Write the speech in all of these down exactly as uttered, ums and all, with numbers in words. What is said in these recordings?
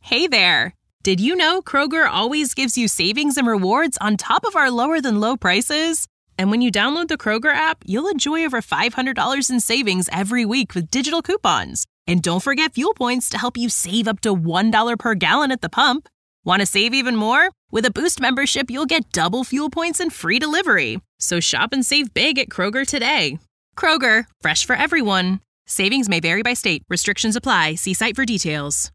Hey there! Did you know Kroger always gives you savings and rewards on top of our lower-than-low prices? And when you download the Kroger app, you'll enjoy over five hundred dollars in savings every week with digital coupons. And don't forget fuel points to help you save up to one dollar per gallon at the pump. Want to save even more? With a Boost membership, you'll get double fuel points and free delivery. So shop and save big at Kroger today. Kroger, fresh for everyone. Savings may vary by state. Restrictions apply. See site for details.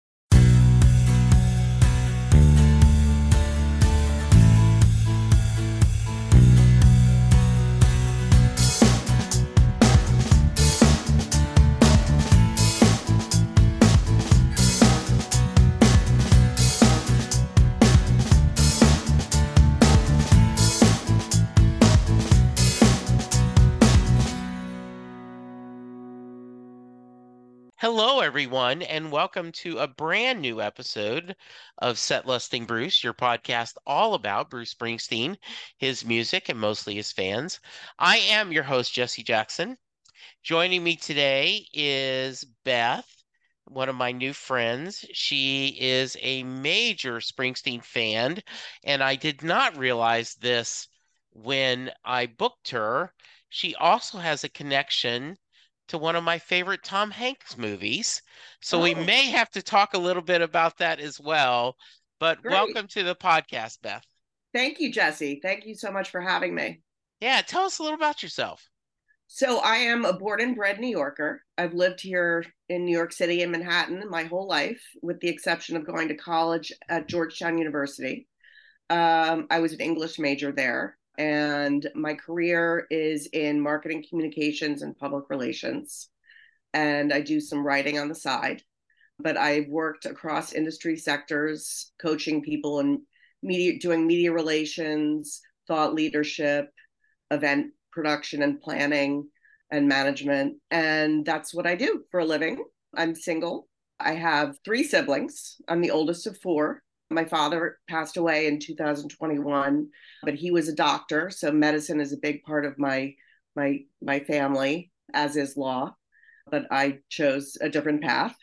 Hello, everyone, and welcome to a brand new episode of Set Lusting Bruce, your podcast all about Bruce Springsteen, his music, and mostly his fans. I am your host, Jesse Jackson. Joining me today is Beth, one of my new friends. She is a major Springsteen fan, and I did not realize this when I booked her. She also has a connection to one of my favorite Tom Hanks movies. So oh. we may have to talk a little bit about that as well. But Great. Welcome to the podcast, Beth. Thank you, Jesse. Thank you so much for having me. Yeah, tell us a little about yourself. So I am a born and bred New Yorker. I've lived here in New York City and Manhattan my whole life, with the exception of going to college at Georgetown University. Um, I was an English major there. And my career is in marketing, communications, and public relations. And I do some writing on the side. But I've worked across industry sectors, coaching people in media, doing media relations, thought leadership, event production and planning and management. And that's what I do for a living. I'm single. I have three siblings. I'm the oldest of four. My father passed away in two thousand twenty-one, but he was a doctor. So medicine is a big part of my my my family, as is law. But I chose a different path.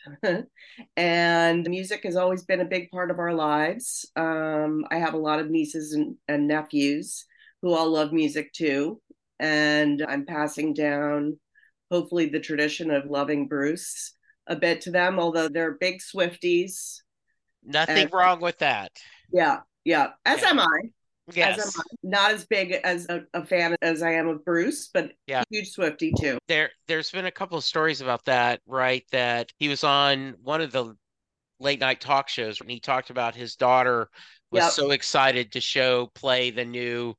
And music has always been a big part of our lives. Um, I have a lot of nieces and, and nephews who all love music too. And I'm passing down, hopefully, the tradition of loving Bruce a bit to them, although they're big Swifties. Nothing and, wrong with that. Yeah, yeah. As yeah. am I. Yes. As am I. Not as big as a, a fan as I am of Bruce, but yeah. huge Swiftie too. There, there's been a couple of stories about that, right? That he was on one of the late night talk shows when he talked about his daughter was yep. so excited to show play the new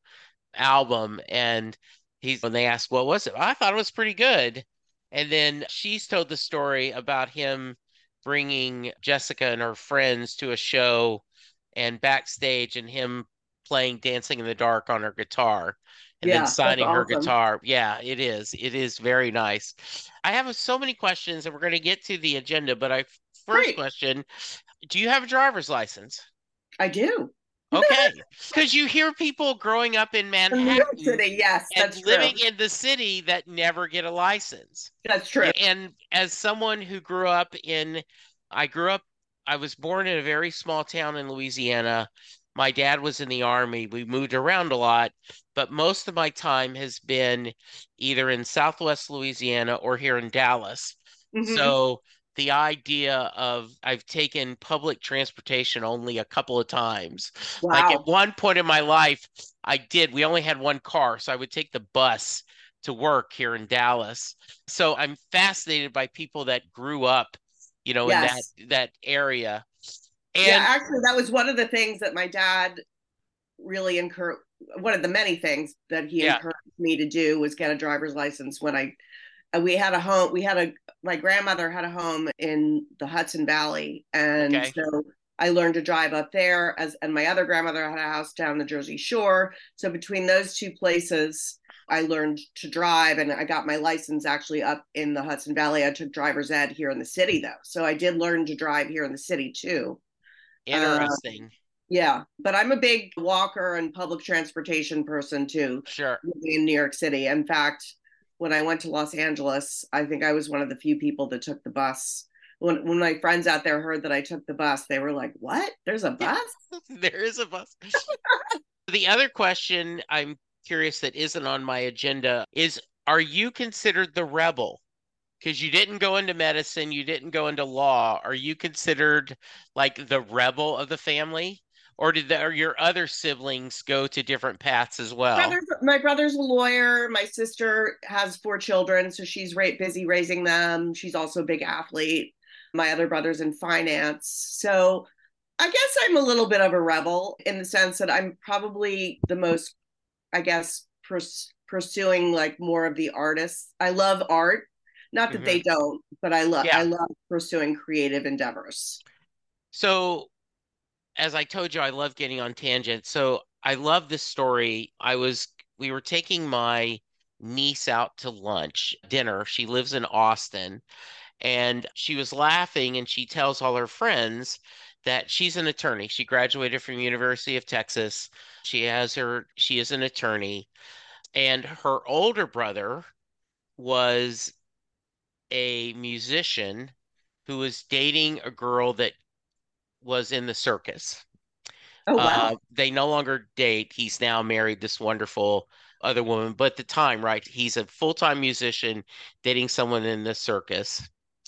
album, and he's when they asked, "What was it?" I thought it was pretty good. And then she's told the story about him bringing Jessica and her friends to a show and backstage and him playing Dancing in the Dark on her guitar and yeah, then signing her awesome. guitar. Yeah, it is. It is very nice. I have so many questions and we're going to get to the agenda, but I first Great. question, do you have a driver's license? I do. Okay. Because you hear people growing up in Manhattan New York City, yes, and that's living true. in the city that never get a license. That's true. And as someone who grew up in, I grew up, I was born in a very small town in Louisiana. My dad was in the Army. We moved around a lot, but most of my time has been either in Southwest Louisiana or here in Dallas. Mm-hmm. So the idea of I've taken public transportation only a couple of times. Wow. Like at one point in my life, I did. We only had one car, so I would take the bus to work here in Dallas. So I'm fascinated by people that grew up, you know, yes. in that that area. And yeah, actually, that was one of the things that my dad really encouraged. One of the many things that he yeah. encouraged me to do was get a driver's license when I. We had a home. We had a. My grandmother had a home in the Hudson Valley, and okay. so I learned to drive up there. As and my other grandmother had a house down the Jersey Shore. So between those two places, I learned to drive, and I got my license actually up in the Hudson Valley. I took driver's ed here in the city, though, so I did learn to drive here in the city too. Interesting. Uh, yeah, but I'm a big walker and public transportation person too. Sure. In New York City. In fact, when I went to Los Angeles, I think I was one of the few people that took the bus when when my friends out there heard that I took the bus, they were like, "What? There's a bus?" There is a bus. The other question I'm curious that isn't on my agenda is, are you considered the rebel? Because you didn't go into medicine, you didn't go into law. Are you considered like the rebel of the family? Or did the, or your other siblings go to different paths as well? Brother, my brother's a lawyer. My sister has four children, so she's right busy raising them. She's also a big athlete. My other brother's in finance. So I guess I'm a little bit of a rebel in the sense that I'm probably the most, I guess, pers- pursuing like more of the artists. I love art. Not that Mm-hmm. they don't, but I love Yeah. I love pursuing creative endeavors. So, as I told you, I love getting on tangents. So I love this story. I was we were taking my niece out to lunch, dinner. She lives in Austin, and she was laughing, and she tells all her friends that she's an attorney. She graduated from University of Texas. She has her she is an attorney, and her older brother was a musician who was dating a girl that was in the circus. Oh Uh, wow. they no longer date. He's now married this wonderful other woman. But at the time, right, he's a full-time musician dating someone in the circus.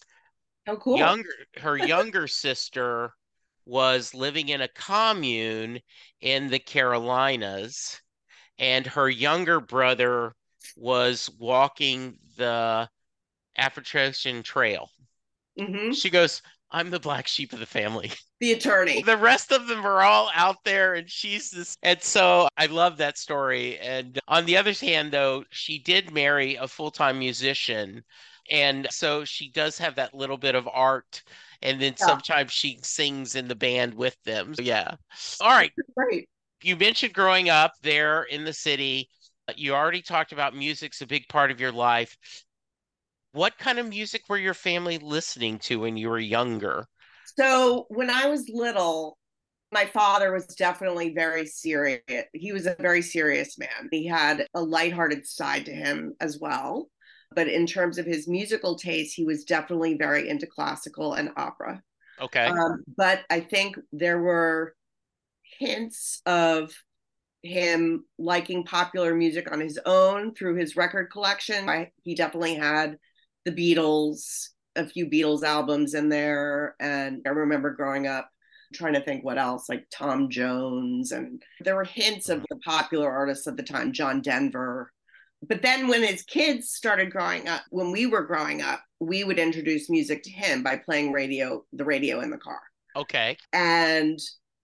Oh cool. Younger, her younger sister was living in a commune in the Carolinas, and her younger brother was walking the Appalachian Trail. Mm-hmm. She goes, I'm the black sheep of the family. The attorney. The rest of them are all out there, and she's this. And so I love that story. And on the other hand, though, she did marry a full-time musician. And so she does have that little bit of art. And then Yeah. sometimes she sings in the band with them. So, yeah. All right. Great. You mentioned growing up there in the city. You already talked about music's a big part of your life. What kind of music were your family listening to when you were younger? So when I was little, my father was definitely very serious. He was a very serious man. He had a lighthearted side to him as well. But in terms of his musical taste, he was definitely very into classical and opera. Okay. Um, but I think there were hints of him liking popular music on his own through his record collection. I, he definitely had the Beatles, a few Beatles albums in there. And I remember growing up trying to think what else, like Tom Jones. And there were hints of the popular artists at the time, John Denver. But then when his kids started growing up, when we were growing up, we would introduce music to him by playing radio, the radio in the car. Okay. And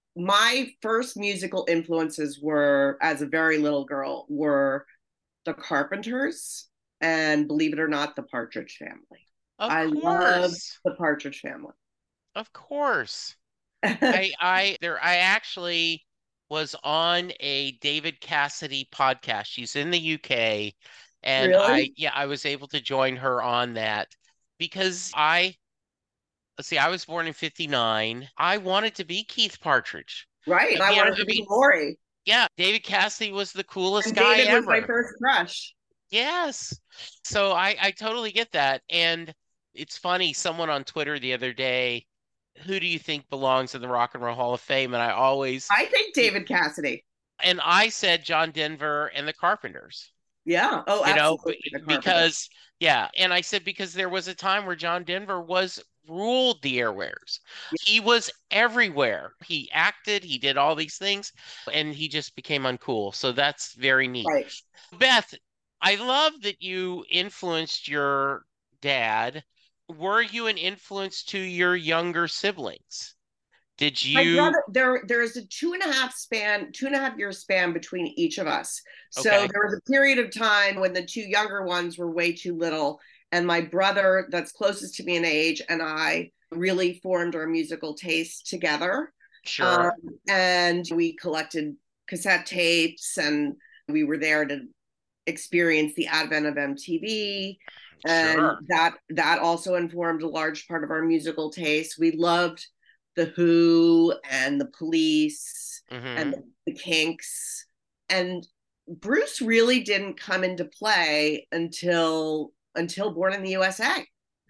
my first musical influences were, as a very little girl, were the Carpenters and, believe it or not, the Partridge Family. Of I love course. the Partridge Family. Of course. I I there I actually was on a David Cassidy podcast. She's in the U K, and I Really? yeah, I was able to join her on that because I let's see, I was born in fifty-nine. I wanted to be Keith Partridge. Right. I You know, wanted to I be mean, Maury. yeah, David Cassidy was the coolest And guy David was my ever. first crush. Yes. So I I totally get that. And it's funny, someone on Twitter the other day, who do you think belongs in the Rock and Roll Hall of Fame? And I always, I think David Cassidy. and I said John Denver and the Carpenters, Yeah. Oh, you know, absolutely. The Carpenters. because, yeah. And I said, because there was a time where John Denver was ruled the airwaves. He was everywhere. He acted, he did all these things, and he just became uncool. So that's very neat. Right. Beth, I love that you influenced your dad. Were you an influence to your younger siblings? Did My you? brother, there there is a two and a half span, two and a half year span between each of us. So Okay. there was a period of time when the two younger ones were way too little, and my brother, that's closest to me in age, and I really formed our musical taste together. Sure. Um, and we collected cassette tapes, and we were there to experience the advent of M T V. And Sure. that that also informed a large part of our musical taste. We loved the Who and the Police hmm and the, the Kinks. And Bruce really didn't come into play until until Born in the U S A.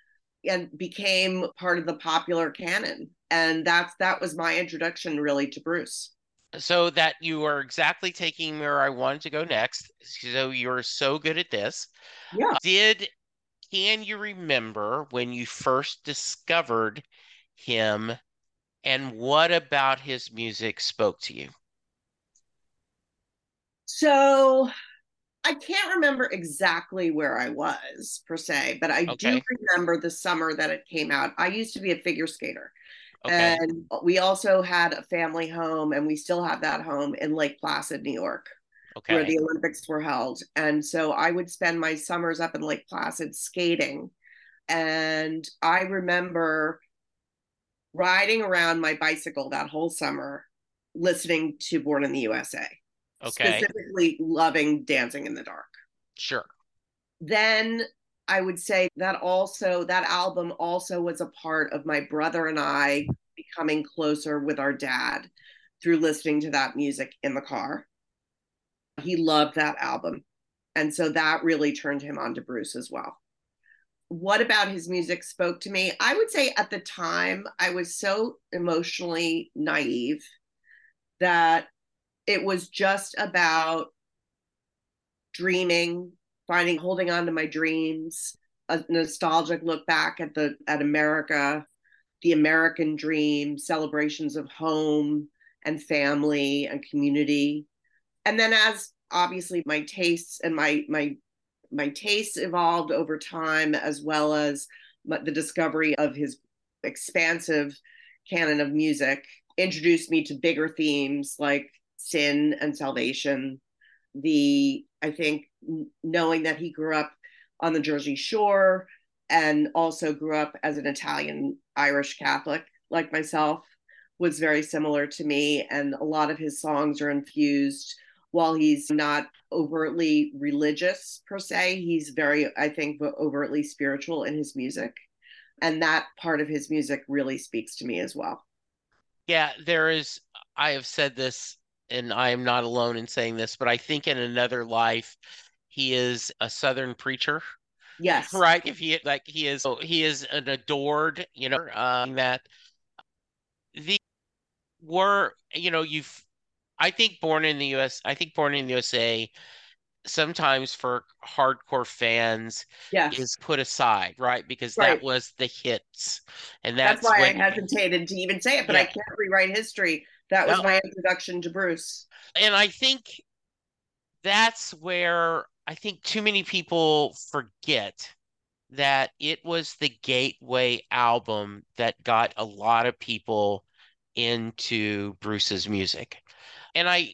and became part of the popular canon. And that's that was my introduction really to Bruce. So that you are exactly taking where I wanted to go next. So you're so good at this. Yeah. Did can you remember when you first discovered him, and what about his music spoke to you? So I can't remember exactly where I was per se, but I okay. do remember the summer that it came out. I used to be a figure skater. Okay. And we also had a family home, and we still have that home in Lake Placid, New York, okay. where the Olympics were held. And so I would spend my summers up in Lake Placid skating. And I remember riding around my bicycle that whole summer, listening to Born in the U S A. Okay. Specifically loving Dancing in the Dark. Sure. Then I would say that also, that album also was a part of my brother and I becoming closer with our dad through listening to that music in the car. He loved that album. And so that really turned him on to Bruce as well. What about his music spoke to me? I would say at the time, I was so emotionally naive that it was just about dreaming, finding, holding on to my dreams, a nostalgic look back at the at America, the American dream, celebrations of home and family and community. And then as obviously my tastes and my my my tastes evolved over time, as well as the discovery of his expansive canon of music, introduced me to bigger themes like sin and salvation. The, I think, knowing that he grew up on the Jersey Shore and also grew up as an Italian Irish Catholic like myself was very similar to me. And a lot of his songs are infused, while he's not overtly religious per se, he's very, I think, overtly spiritual in his music. And that part of his music really speaks to me as well. Yeah, there is, I have said this, and I am not alone in saying this, but I think in another life, he is a Southern preacher. Yes. Right. If he like he is he is an adored, you know, um, that the were, you know, you've I think Born in the U S I think Born in the U S A sometimes for hardcore fans yes. is put aside, right? Because right. that was the hits. And that's, that's why when, I hesitated to even say it, but yeah. I can't rewrite history. That was no. my introduction to Bruce. And I think that's where I think too many people forget that it was the gateway album that got a lot of people into Bruce's music. And I,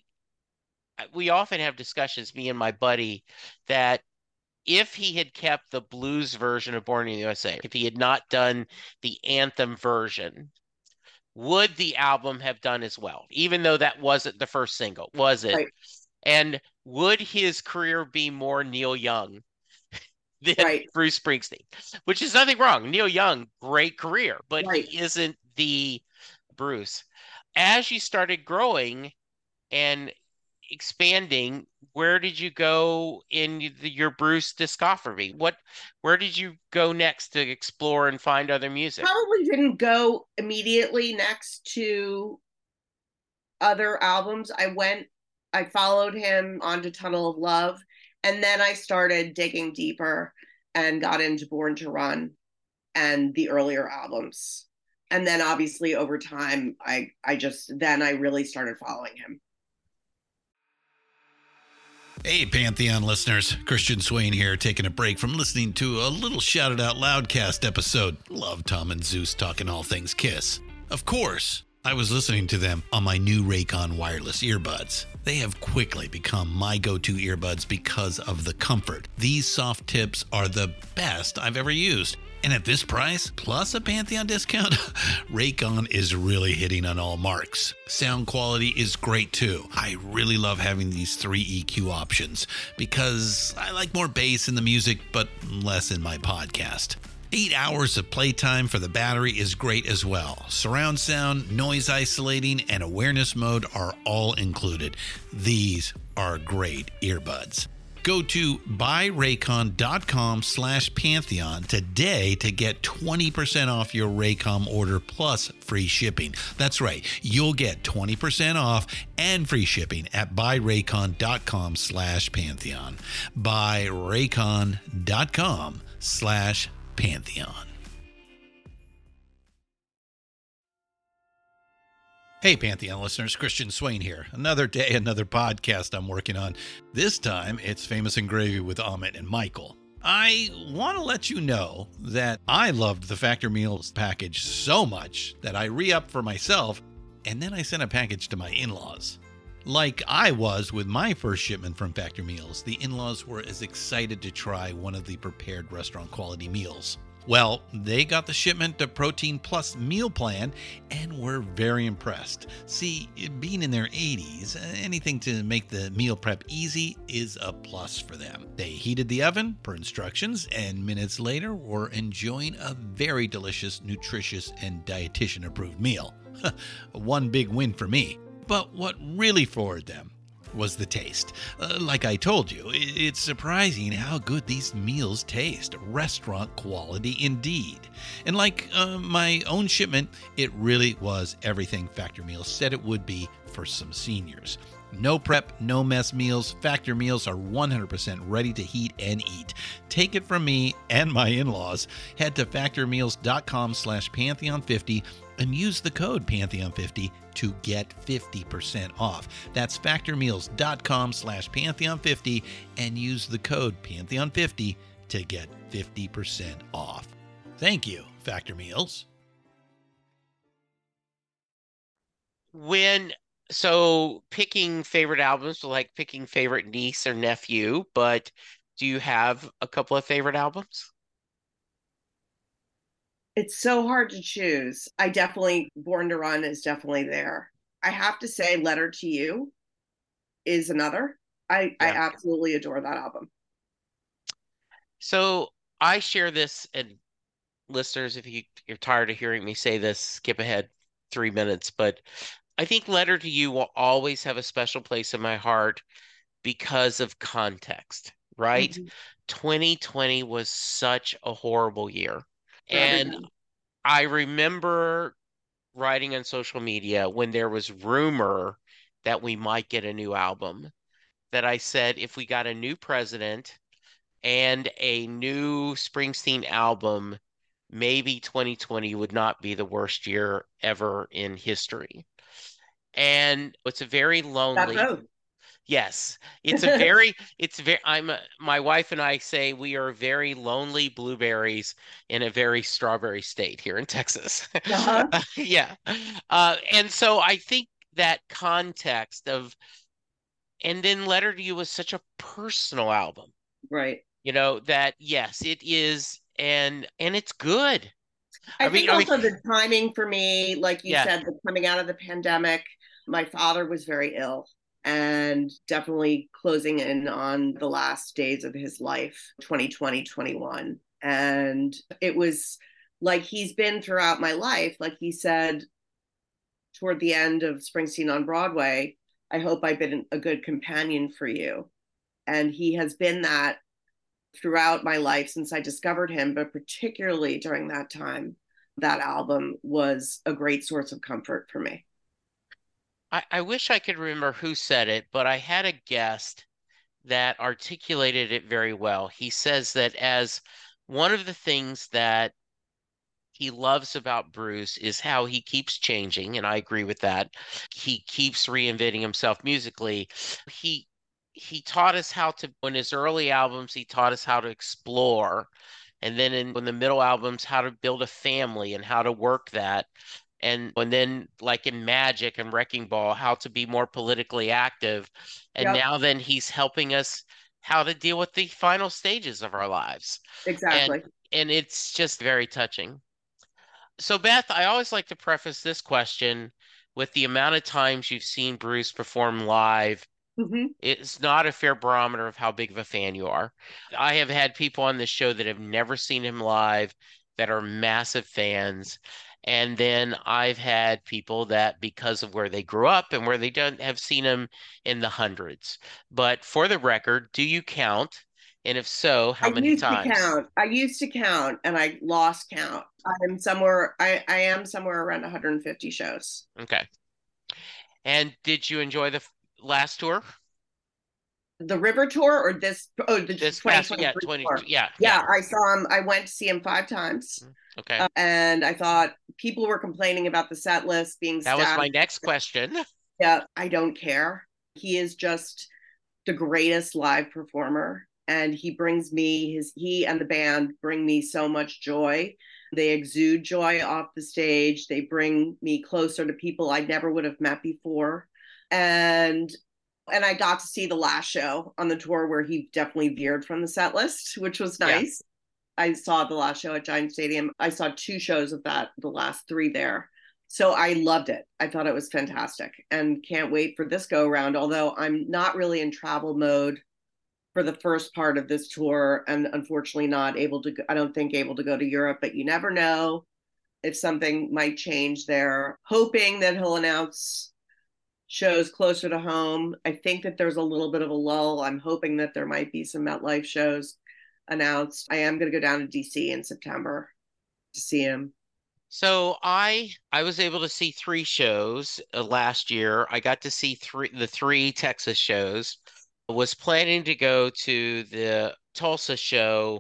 we often have discussions, me and my buddy, that if he had kept the blues version of Born in the U S A, if he had not done the anthem version, would the album have done as well? Even though that wasn't the first single, was it? Right. And would his career be more Neil Young than right. Bruce Springsteen? Which is nothing wrong. Neil Young, great career, but right. he isn't the Bruce. As you started growing and expanding, where did you go in the, your Bruce discography? What, where did you go next to explore and find other music? Probably didn't go immediately next to other albums. I went, I followed him onto Tunnel of Love, and then I started digging deeper and got into Born to Run and the earlier albums. And then obviously over time, I, I just, then I really started following him. Hey, Pantheon listeners, Christian Swain here, taking a break from listening to a little Shouted Out Loudcast episode. Love Tom and Zeus talking all things Kiss. Of course, I was listening to them on my new Raycon wireless earbuds. They have quickly become my go-to earbuds because of the comfort. These soft tips are the best I've ever used. And at this price, plus a Pantheon discount, Raycon is really hitting on all marks. Sound quality is great too. I really love having these three E Q options because I like more bass in the music, but less in my podcast. Eight hours of playtime for the battery is great as well. Surround sound, noise isolating, and awareness mode are all included. These are great earbuds. Go to buyraycon.com slash Pantheon today to get twenty percent off your Raycom order plus free shipping. That's right. You'll get twenty percent off and free shipping at buyraycon.com slash Pantheon. Buyraycon.com slash Pantheon. Hey, Pantheon listeners, Christian Swain here. Another day, another podcast I'm working on. This time, it's Famous and Gravy with Amit and Michael. I want to let you know that I loved the Factor Meals package so much that I re-upped for myself, and then I sent a package to my in-laws. Like I was with my first shipment from Factor Meals, the in-laws were as excited to try one of the prepared restaurant quality meals. Well, they got the shipment to Protein Plus meal plan and were very impressed. See, being in their eighties, anything to make the meal prep easy is a plus for them. They heated the oven per instructions and minutes later were enjoying a very delicious, nutritious, and dietitian-approved meal. One big win for me. But what really floored them was the taste. Uh, like I told you, it's surprising how good these meals taste. Restaurant quality indeed. And like uh, my own shipment, it really was everything Factor Meals said it would be for some seniors. No prep, no mess meals. Factor Meals are one hundred percent ready to heat and eat. Take it from me and my in-laws. Head to factormeals.com slash Pantheon50 and use the code Pantheon fifty to get fifty percent off. That's factormeals.com slash Pantheon50 and use the code Pantheon fifty to get fifty percent off. Thank you, Factor Meals. When So picking favorite albums, like picking favorite niece or nephew, but do you have a couple of favorite albums? It's so hard to choose. I definitely, Born to Run is definitely there. I have to say Letter to You is another. I, yeah. I absolutely adore that album. So I share this, and listeners, if you, you're tired of hearing me say this, skip ahead three minutes, but I think Letter to You will always have a special place in my heart because of context, right? Mm-hmm. twenty twenty was such a horrible year. And I remember writing on social media when there was rumor that we might get a new album, that I said, if we got a new president and a new Springsteen album, maybe twenty twenty would not be the worst year ever in history. And it's a very lonely. Yes, it's a very, it's very, I'm, a, my wife and I say we are very lonely blueberries in a very strawberry state here in Texas. Uh-huh. Yeah. Uh, and so I think that context of, and then Letter to You was such a personal album. Right. You know, that, yes, it is. And, and it's good. I, I think mean, also I mean, the timing for me, like you yeah. said, the coming out of the pandemic, my father was very ill. And definitely closing in on the last days of his life, twenty twenty, twenty-one. And it was like he's been throughout my life. Like he said, toward the end of Springsteen on Broadway, I hope I've been a good companion for you. And he has been that throughout my life since I discovered him, but particularly during that time, that album was a great source of comfort for me. I, I wish I could remember who said it, but I had a guest that articulated it very well. He says that as one of the things that he loves about Bruce is how he keeps changing, and I agree with that. He keeps reinventing himself musically. He he taught us how to, in his early albums, he taught us how to explore, and then in, in the middle albums, how to build a family and how to work that. And, and then like in Magic and Wrecking Ball, how to be more politically active. And yep. now then he's helping us how to deal with the final stages of our lives. Exactly. And, and it's just very touching. So Beth, I always like to preface this question with the amount of times you've seen Bruce perform live. Mm-hmm. It's not a fair barometer of how big of a fan you are. I have had people on this show that have never seen him live that are massive fans. And then I've had people that, because of where they grew up and where they don't have seen him in the hundreds. But for the record, do you count? And if so, how I many used to times? count. I used to count and I lost count. I'm somewhere I, I am somewhere around one hundred fifty shows. Okay. And did you enjoy the f- last tour? The River Tour or this oh the This past, yeah, twenty twenty-three twenty, tour. yeah, yeah. Yeah, I saw him. I went to see him five times. Okay. Uh, and I thought people were complaining about the set list being That was my static. next question. Yeah, I don't care. He is just the greatest live performer. And he brings me his he and the band bring me so much joy. They exude joy off the stage. They bring me closer to people I never would have met before. And and I got to see the last show on the tour where he definitely veered from the set list, which was nice. Yeah. I saw the last show at Giant Stadium. I saw two shows of that, the last three there. So I loved it. I thought it was fantastic and can't wait for this go around. Although I'm not really in travel mode for the first part of this tour and unfortunately not able to, I don't think able to go to Europe, but you never know if something might change there. Hoping that he'll announce shows closer to home. I think that there's a little bit of a lull. I'm hoping that there might be some MetLife shows announced. I am going to go down to D C in September to see him. So I I was able to see three shows uh, last year. I got to see three the three Texas shows. Was planning to go to the Tulsa show,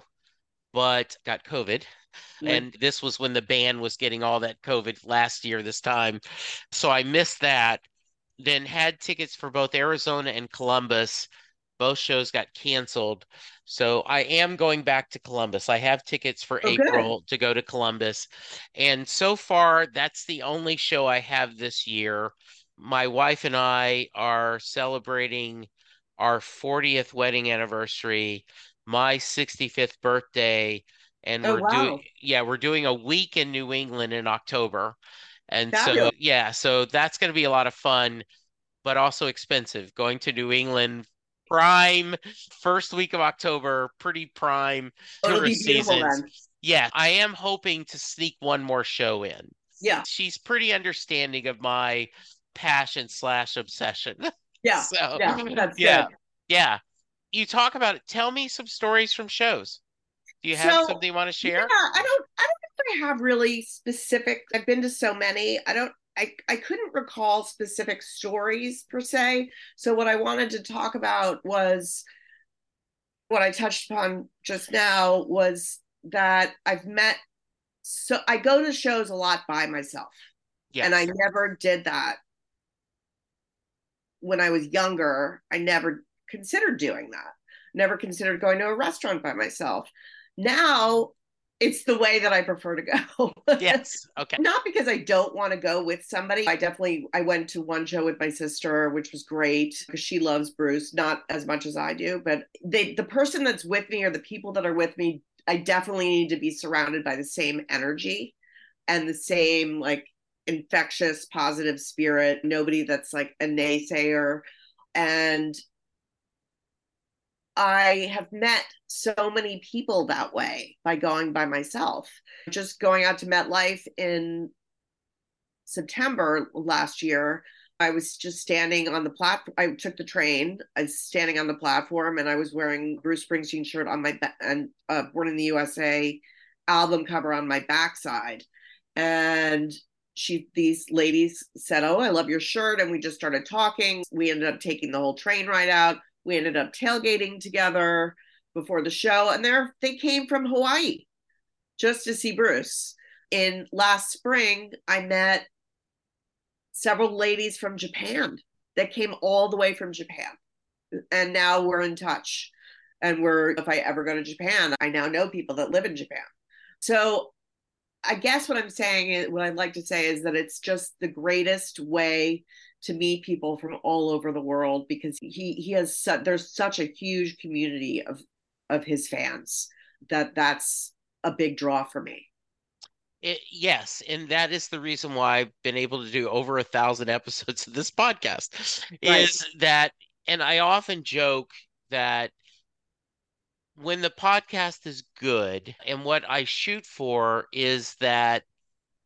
but got COVID. And this was when the band was getting all that COVID last year, this time. So I missed that. Then had tickets for both Arizona and Columbus. Both shows got canceled. So I am going back to Columbus. I have tickets for Oh, April good. to go to Columbus. And so far, that's the only show I have this year. My wife and I are celebrating our fortieth wedding anniversary, my sixty-fifth birthday, and Oh, we're doing, wow. yeah, we're doing a week in New England in October. And so, Fabulous. yeah, so that's going to be a lot of fun, but also expensive. Going to New England, prime first week of October, pretty prime Oh, it'll be tourist beautiful seasons. then. Yeah, I am hoping to sneak one more show in. Yeah. She's pretty understanding of my passion slash obsession. Yeah. So, yeah, that's yeah, good. yeah. You talk about it. Tell me some stories from shows. Do you have So, something you want to yeah, share? I don't, I don't know if I have really specific. I've been to so many. I don't, I, I couldn't recall specific stories per se. So what I wanted to talk about was what I touched upon just now was that I've met, so I go to shows a lot by myself. Yes. And I never did that when I was younger. I never considered doing that. Never considered going to a restaurant by myself. Now it's the way that I prefer to go. Yes. Okay. Not because I don't want to go with somebody. I definitely, I went to one show with my sister, which was great because she loves Bruce, not as much as I do, but they, the person that's with me or the people that are with me, I definitely need to be surrounded by the same energy and the same like infectious, positive spirit. Nobody that's like a naysayer. And I have met so many people that way by going by myself. Just going out to MetLife in September last year, I was just standing on the platform. I took the train. I was standing on the platform and I was wearing Bruce Springsteen shirt on my back and uh, Born in the U S A album cover on my backside. And she, these ladies said, "Oh, I love your shirt." And we just started talking. We ended up taking the whole train ride out. We ended up tailgating together before the show, and they're, they came from Hawaii just to see Bruce. In last spring, I met several ladies from Japan that came all the way from Japan. And now we're in touch. And we're, if I ever go to Japan, I now know people that live in Japan. So I guess what I'm saying is, what I'd like to say is that it's just the greatest way to meet people from all over the world because he he has su- there's such a huge community of of his fans that that's a big draw for me. It, yes, and that is the reason why I've been able to do over a thousand episodes of this podcast. Right. Is that, and I often joke that when the podcast is good, and what I shoot for is that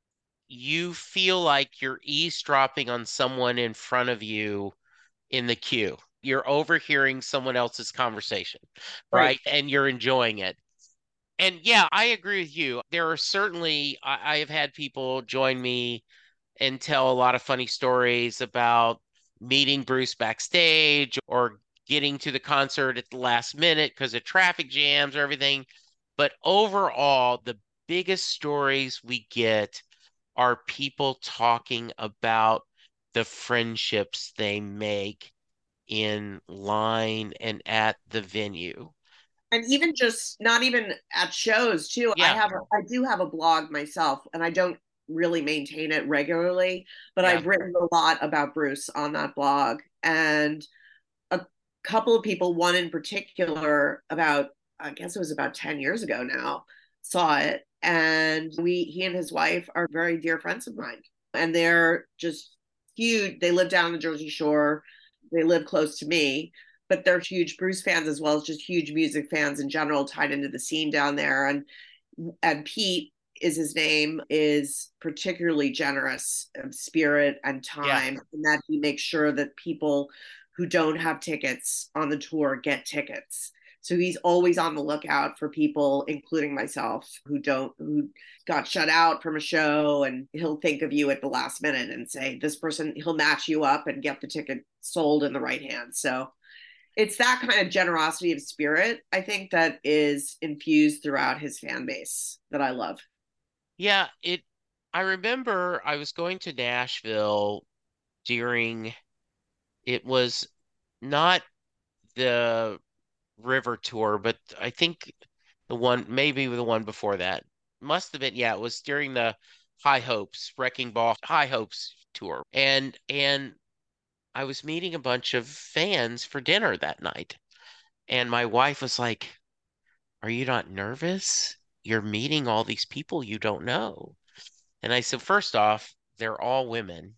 you feel like you're eavesdropping on someone in front of you in the queue. You're overhearing someone else's conversation, right? Right. And you're enjoying it. And yeah, I agree with you. There are certainly, I, I have had people join me and tell a lot of funny stories about meeting Bruce backstage or getting to the concert at the last minute because of traffic jams or everything. But overall, the biggest stories we get are people talking about the friendships they make in line and at the venue. And even just not even at shows too. I Yeah, have a, I do have a blog myself, and I don't really maintain it regularly, but yeah, I've written a lot about Bruce on that blog. And a couple of people, one in particular, about I guess it was about ten years ago now, saw it. And we he and his wife are very dear friends of mine. And they're just huge. They live down the Jersey Shore. They live close to me, but they're huge Bruce fans as well as just huge music fans in general, tied into the scene down there. And and Pete is his name, is particularly generous of spirit and yeah. time, and that he makes sure that people who don't have tickets on the tour get tickets. So he's always on the lookout for people, including myself, who don't who got shut out from a show, and he'll think of you at the last minute and say, this person, he'll match you up and get the ticket sold in the right hands. So it's that kind of generosity of spirit, I think, that is infused throughout his fan base that I love. Yeah, it I remember I was going to Nashville during it was not the River tour, but I think the one maybe the one before that. Must have been, yeah, it was during the High Hopes, Wrecking Ball High Hopes tour. And and I was meeting a bunch of fans for dinner that night. And my wife was like, "Are you not nervous? You're meeting all these people you don't know." And I said, "First off, they're all women.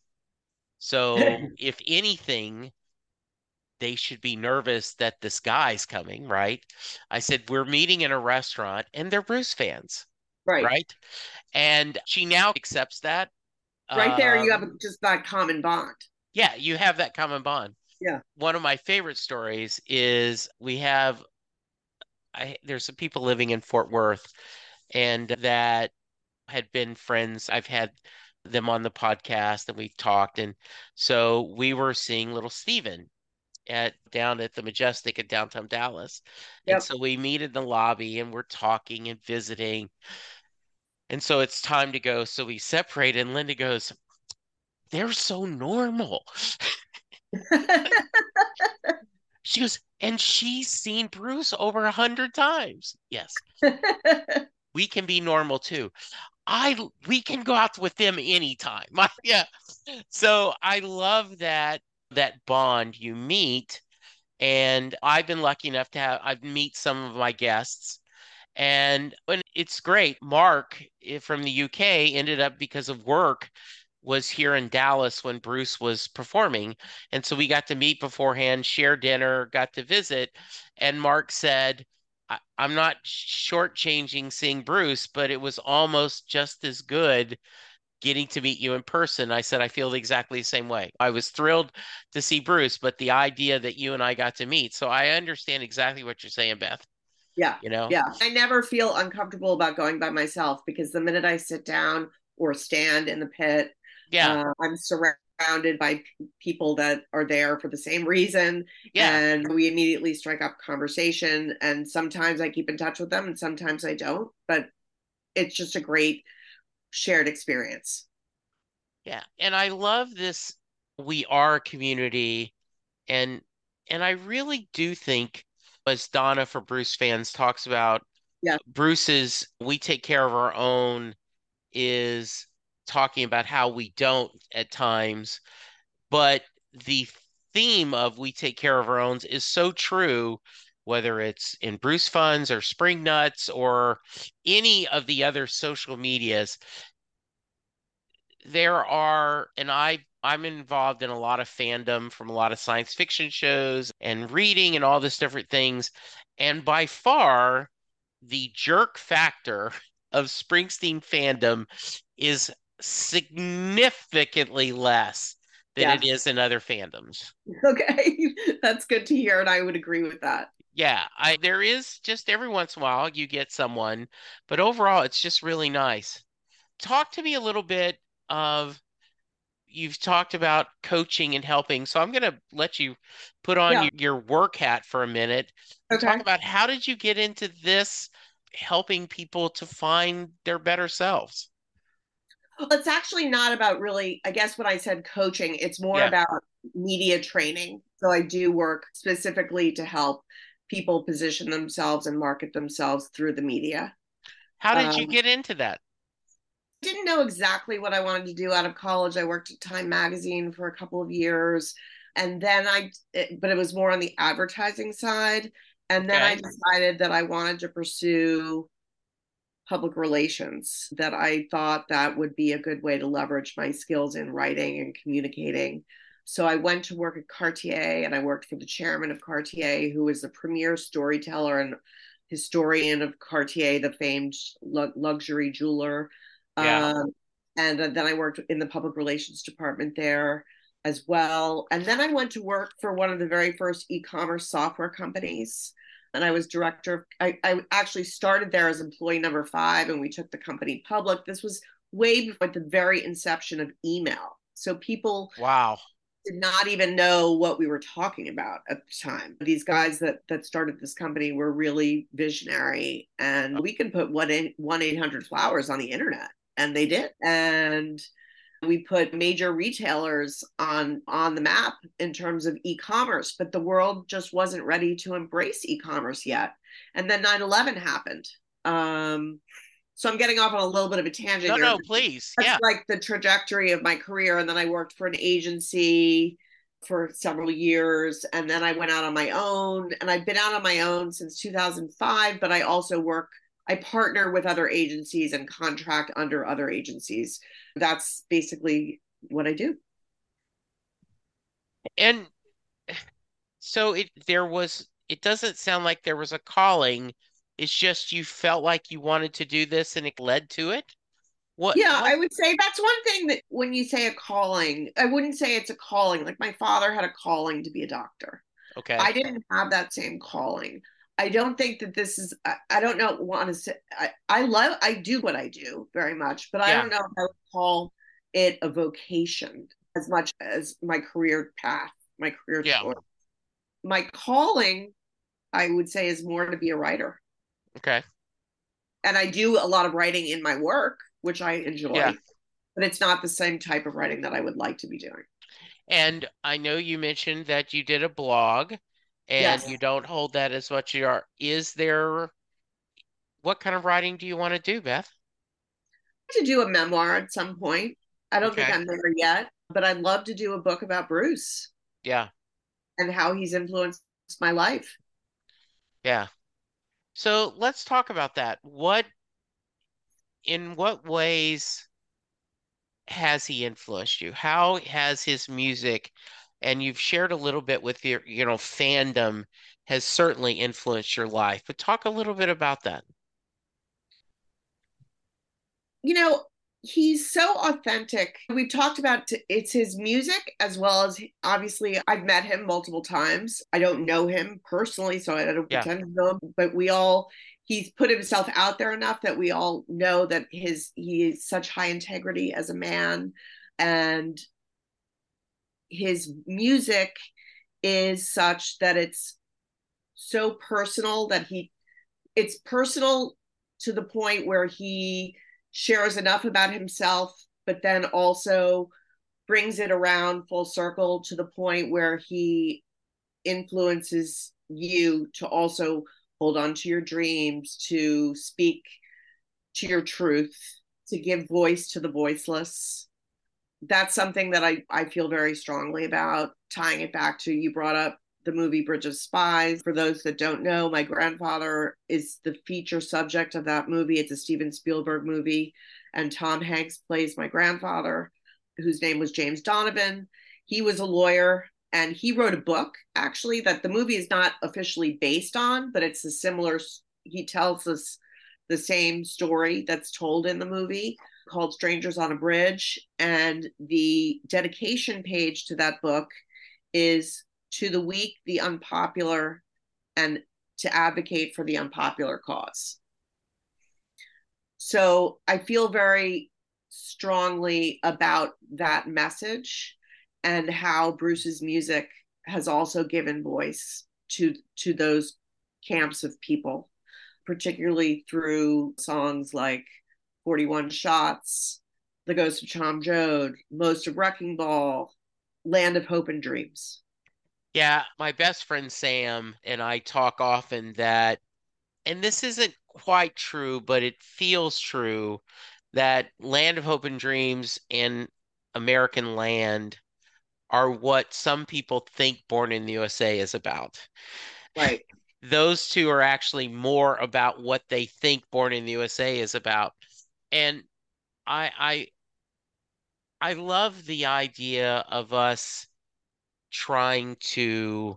So if anything, they should be nervous that this guy's coming, right?" I said, "We're meeting in a restaurant and they're Bruce fans, Right. right?" And she now accepts that. Right there, you have Um, just that common bond. yeah, you have that common bond. Yeah. One of my favorite stories is we have I there's some people living in Fort Worth and that had been friends. I've had them on the podcast and we've talked. And so we were seeing little Steven at down at the Majestic at downtown Dallas. And Yep. so we meet in the lobby and we're talking and visiting. And so it's time to go. So we separate and Linda goes, "They're so normal." She goes, "And she's seen Bruce over a hundred times." Yes, we can be normal too. I we can go out with them anytime. Yeah. So I love that that bond you meet. And I've been lucky enough to have I've meet some of my guests. And, and it's great. Mark eh, from the U K ended up because of work was here in Dallas when Bruce was performing. And so we got to meet beforehand, share dinner, got to visit. And Mark said, I, I'm not shortchanging seeing Bruce, but it was almost just as good getting to meet you in person. I said, I feel exactly the same way. I was thrilled to see Bruce, but the idea that you and I got to meet. So I understand exactly what you're saying, Beth. Yeah. You know? Yeah. I never feel uncomfortable about going by myself, because the minute I sit down or stand in the pit, Yeah. uh, I'm surrounded by people that are there for the same reason. Yeah. And we immediately strike up conversation. And sometimes I keep in touch with them and sometimes I don't. But it's just a great shared experience. Yeah. And I love this we are a community, and and I really do think, as Donna for Bruce fans talks about, Yeah. Bruce's we take care of our own is talking about how we don't at times, but the theme of we take care of our own is so true, whether it's in Bruce Funds or Spring Nuts or any of the other social medias. There are, and I I'm involved in a lot of fandom from a lot of science fiction shows and reading and all this different things. And by far, the jerk factor of Springsteen fandom is significantly less than Yes. it is in other fandoms. Okay, that's good to hear, and I would agree with that. Yeah, I there is just every once in a while you get someone, but overall it's just really nice. Talk to me a little bit of you've talked about coaching and helping, so I'm going to let you put on Yeah. your, your work hat for a minute and Okay. talk about how did you get into this helping people to find their better selves? Well, it's actually not about really, I guess when I said coaching, it's more Yeah. about media training. So I do work specifically to help people position themselves and market themselves through the media. How did you Um, get into that? didn't know exactly what I wanted to do out of college. I worked at Time Magazine for a couple of years. And then I, it, but it was more on the advertising side. And then I Okay. decided that I wanted to pursue public relations, that I thought that would be a good way to leverage my skills in writing and communicating. So I went to work at Cartier, and I worked for the chairman of Cartier, who is the premier storyteller and historian of Cartier, the famed luxury jeweler. Yeah. Um, and then I worked in the public relations department there as well. And then I went to work for one of the very first e-commerce software companies. And I was director. I, I actually started there as employee number five, and we took the company public. This was way before the very inception of email. So people Wow. did not even know what we were talking about at the time. These guys that that started this company were really visionary, and we can put one eight hundred flowers on the internet, and they did. And we put major retailers on on the map in terms of e-commerce, but the world just wasn't ready to embrace e-commerce yet. And then nine eleven happened. Um, so I'm getting off on a little bit of a tangent No, here. no, please. That's Yeah. like the trajectory of my career. And then I worked for an agency for several years. And then I went out on my own. And I've been out on my own since two thousand five, but I also work, I partner with other agencies and contract under other agencies. That's basically what I do. And so it there was it doesn't sound like there was a calling. It's just you felt like you wanted to do this and it led to it. What Yeah, what I would say that's one thing that when you say a calling, I wouldn't say it's a calling. Like my father had a calling to be a doctor. Okay. I didn't have that same calling. I don't think that this is, I, I don't know, want to say, I, I love, I do what I do very much, but I Yeah. don't know if I would call it a vocation as much as my career path, my career Yeah. choice. My calling, I would say, is more to be a writer. Okay. And I do a lot of writing in my work, which I enjoy, Yeah. but it's not the same type of writing that I would like to be doing. And I know you mentioned that you did a blog and Yes. you don't hold that as much you are. Is there, what kind of writing do you want to do, Beth? To do a memoir at some point. I don't Okay. think I'm there yet, but I'd love to do a book about Bruce Yeah. and how he's influenced my life. Yeah. So let's talk about that. What, in what ways has he influenced you? How has his music, and you've shared a little bit with your, you know, fandom has certainly influenced your life, but talk a little bit about that. You know, he's so authentic. We've talked about it's his music as well as obviously I've met him multiple times. I don't know him personally, so I don't Yeah. pretend to know him, but we all he's put himself out there enough that we all know that his he is such high integrity as a man, and his music is such that it's so personal that he it's personal to the point where he shares enough about himself, but then also brings it around full circle to the point where he influences you to also hold on to your dreams, to speak to your truth, to give voice to the voiceless. That's something that I, I feel very strongly about, tying it back to, you brought up the movie Bridge of Spies. For those that don't know, my grandfather is the feature subject of that movie. It's a Steven Spielberg movie, and Tom Hanks plays my grandfather, whose name was James Donovan. He was a lawyer, and he wrote a book, actually, that the movie is not officially based on, but it's a similar, he tells us the same story that's told in the movie. called Strangers on a Bridge. And the dedication page to that book is to the weak, the unpopular, and to advocate for the unpopular cause. So I feel very strongly about that message and how Bruce's music has also given voice to, to those camps of people, particularly through songs like forty-one Shots, The Ghost of Tom Joad, Most of Wrecking Ball, Land of Hope and Dreams. Yeah, my best friend Sam and I talk often that, and this isn't quite true, but it feels true, that Land of Hope and Dreams and American Land are what some people think Born in the U S A is about. Right. Those two are actually more about what they think Born in the U S A is about. And I I I love the idea of us trying to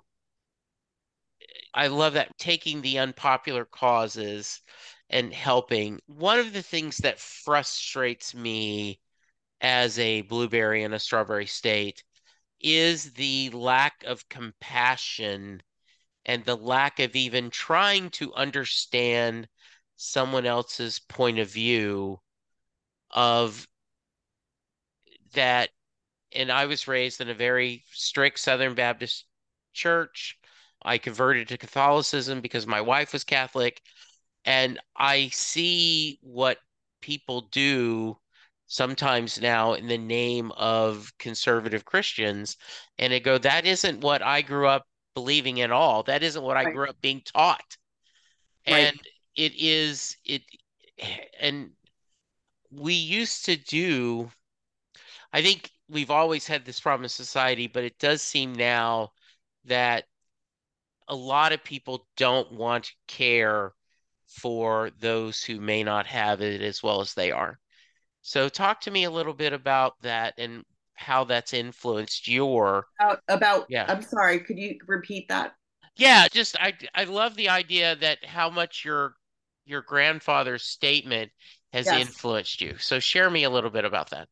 I love that taking the unpopular causes and helping. One of the things that frustrates me as a blueberry in a strawberry state is the lack of compassion and the lack of even trying to understand someone else's point of view of that. And I was raised in a very strict Southern Baptist church. I converted to Catholicism because my wife was Catholic. And I see what people do sometimes now in the name of conservative Christians. And I go, that isn't what I grew up believing at all. That isn't what I Right. grew up being taught. Right. And it is, it, and we used to do, I think we've always had this problem in society, but it does seem now that a lot of people don't want to care for those who may not have it as well as they are. So talk to me a little bit about that and how that's influenced your, About, about yeah. I'm sorry, could you repeat that? Yeah, just I I love the idea that how much your your grandfather's statement has Yes. influenced you. So share me a little bit about that.